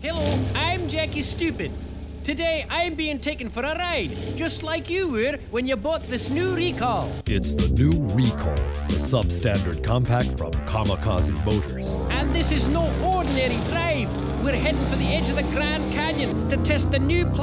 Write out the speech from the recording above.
Hello, I'm Jackie Stupid. Today I'm being taken for a ride, just like you were when you bought this new Recall. It's the new Recall, the substandard compact from Kamikaze Motors. And this is no ordinary drive. We're heading for the edge of the Grand Canyon to test the new